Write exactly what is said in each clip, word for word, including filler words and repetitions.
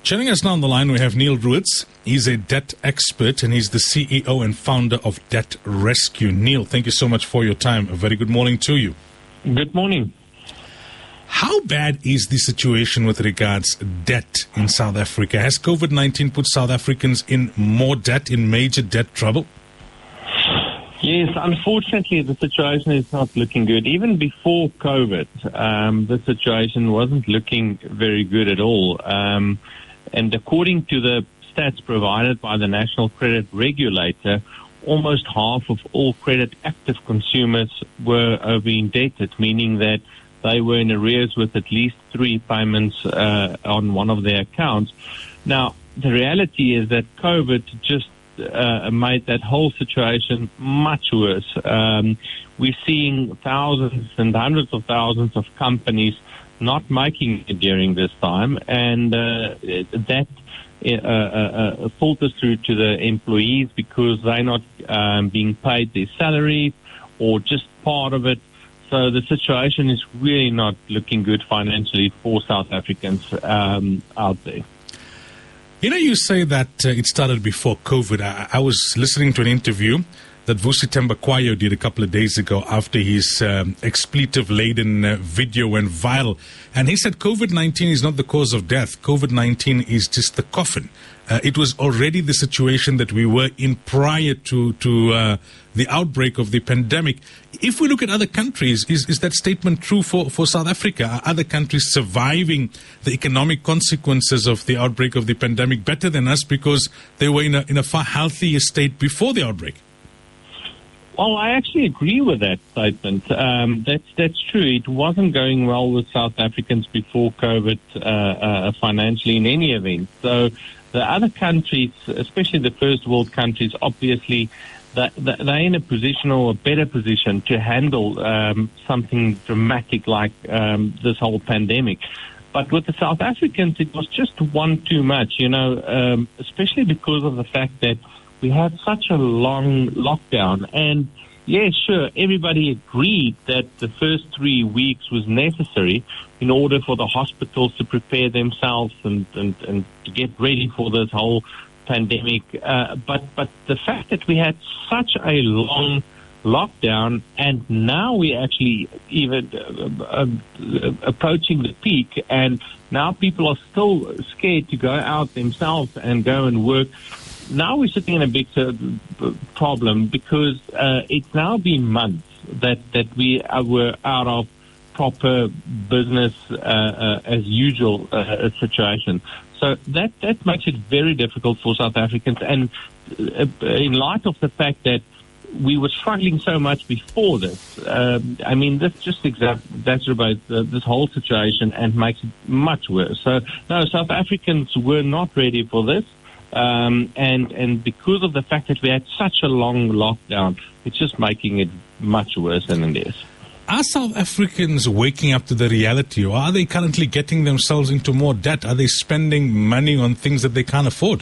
Joining us now on the line, we have Neil Ruetz. He's a debt expert and he's the C E O and founder of Debt Rescue. Neil, thank you so much for your time. A very good morning to you. Good morning. How bad is the situation with regards debt in South Africa? Has COVID nineteen put South Africans in more debt, in major debt trouble? Yes, unfortunately, the situation is not looking good. Even before COVID, um, the situation wasn't looking very good at all. Um, and according to the stats provided by the National Credit Regulator, almost half of all credit active consumers were over indebted, meaning that they were in arrears with at least three payments uh, on one of their accounts. Now, the reality is that COVID just uh, made that whole situation much worse. Um, we're seeing thousands and hundreds of thousands of companies not making it during this time, and uh, that uh, uh, filters through to the employees because they're not um, being paid their salary or just part of it. So the situation is really not looking good financially for South Africans um, out there. You know, you say that uh, it started before COVID. I, I was listening to an interview that Vusi Thembekwayo did a couple of days ago after his um, expletive-laden uh, video went viral. And he said COVID nineteen is not the cause of death. COVID nineteen is just the coffin. Uh, it was already the situation that we were in prior to, to uh, the outbreak of the pandemic. If we look at other countries, is, is that statement true for, for South Africa? Are other countries surviving the economic consequences of the outbreak of the pandemic better than us because they were in a, in a far healthier state before the outbreak? Well, I actually agree with that statement. Um, that's that's true. It wasn't going well with South Africans before COVID uh, uh, financially in any event. So the other countries, especially the first world countries, obviously that they're in a position or a better position to handle um, something dramatic like um, this whole pandemic. But with the South Africans, it was just one too much, you know, um, especially because of the fact that we had such a long lockdown. And yeah, sure, everybody agreed that the first three weeks was necessary in order for the hospitals to prepare themselves and, and, and to get ready for this whole pandemic. Uh, but, but the fact that we had such a long lockdown and now we're actually even uh, uh, approaching the peak, and now people are still scared to go out themselves and go and work. Now we're sitting in a big uh, problem because uh, it's now been months that, that we uh, were out of proper business uh, uh, as usual uh, situation. So that, that makes it very difficult for South Africans. And uh, in light of the fact that we were struggling so much before this, uh, I mean, this just exacerbates uh, this whole situation and makes it much worse. So, no, South Africans were not ready for this. Um, and, and because of the fact that we had such a long lockdown, it's just making it much worse than it is. Are South Africans waking up to the reality, or are they currently getting themselves into more debt? Are they spending money on things that they can't afford?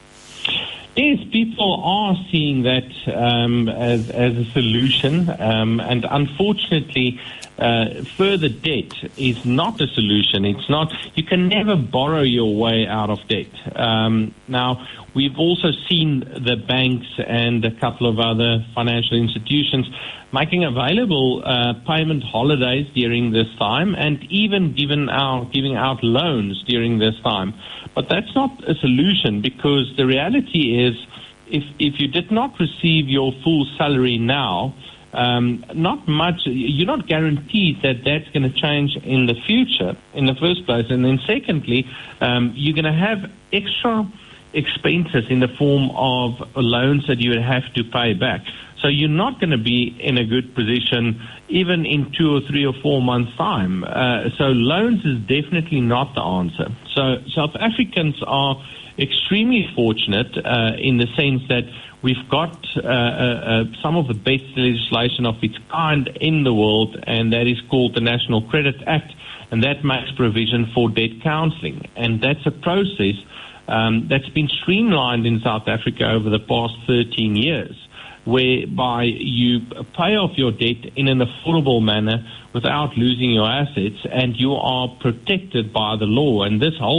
Yes, people are seeing that um, as, as a solution, um, and unfortunately, uh, further debt is not a solution. It's not. You can never borrow your way out of debt. Um, now, we've also seen the banks and a couple of other financial institutions making available uh, payment holidays during this time, and even giving out giving out loans during this time. But that's not a solution, because the reality is, if if you did not receive your full salary now, um, not much, you're not guaranteed that that's going to change in the future in the first place. And then secondly, um, you're going to have extra expenses in the form of loans that you would have to pay back. So you're not going to be in a good position even in two or three or four months' time. Uh, so loans is definitely not the answer. So South Africans are extremely fortunate uh, in the sense that we've got uh, uh, some of the best legislation of its kind in the world, and that is called the National Credit Act, and that makes provision for debt counselling. And that's a process um, that's been streamlined in South Africa over the past thirteen years. Whereby you pay off your debt in an affordable manner without losing your assets, and you are protected by the law. And this whole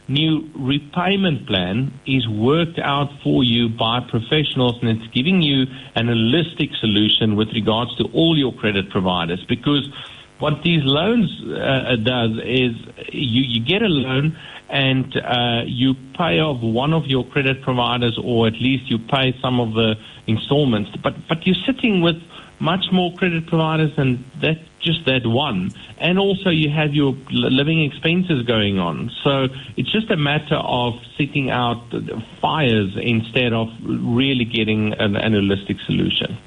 new repayment plan is worked out for you by professionals, and it's giving you an holistic solution with regards to all your credit providers. Because what these loans uh, does is you, you get a loan and uh, you pay off one of your credit providers, or at least you pay some of the installments. But but you're sitting with much more credit providers than that, just that one. And also you have your living expenses going on. So it's just a matter of seeking out fires instead of really getting an, an holistic solution.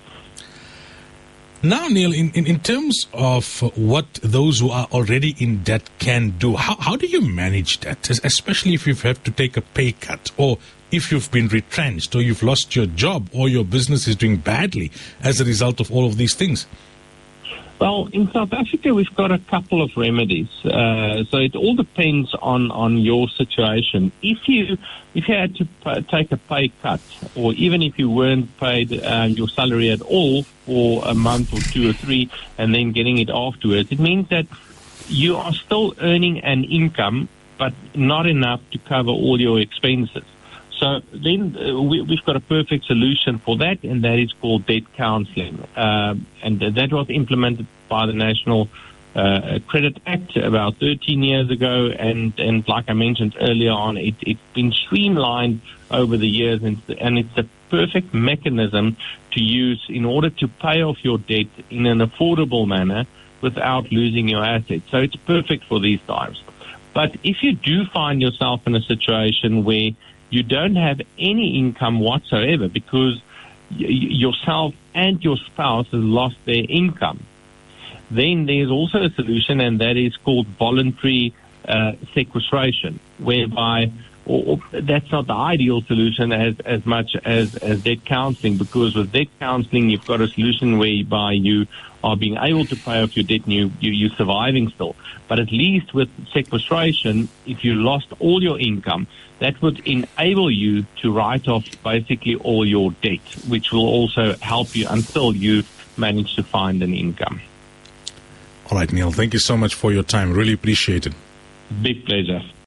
Now, Neil, in, in, in terms of what those who are already in debt can do, how, how do you manage that, especially if you have to take a pay cut, or if you've been retrenched, or you've lost your job, or your business is doing badly as a result of all of these things? Well, in South Africa, we've got a couple of remedies. Uh, so it all depends on, on your situation. If you if you had to p- take a pay cut, or even if you weren't paid uh, your salary at all for a month or two or three, and then getting it afterwards, it means that you are still earning an income, but not enough to cover all your expenses. So then uh, we, we've got a perfect solution for that, and that is called debt counselling. Um, and that was implemented by the National uh, Credit Act about thirteen years ago. And, and like I mentioned earlier on, it, it's been streamlined over the years, and, and it's a perfect mechanism to use in order to pay off your debt in an affordable manner without losing your assets. So it's perfect for these times. But if you do find yourself in a situation where you don't have any income whatsoever because y- yourself and your spouse has lost their income, then there's also a solution, and that is called voluntary uh, sequestration, whereby or, or that's not the ideal solution as, as much as, as debt counselling, because with debt counselling you've got a solution whereby you are being able to pay off your debt and you, you, you're surviving still. But at least with sequestration, if you lost all your income, that would enable you to write off basically all your debt, which will also help you until you manage to find an income. All right, Neil, thank you so much for your time. Really appreciate it. Big pleasure.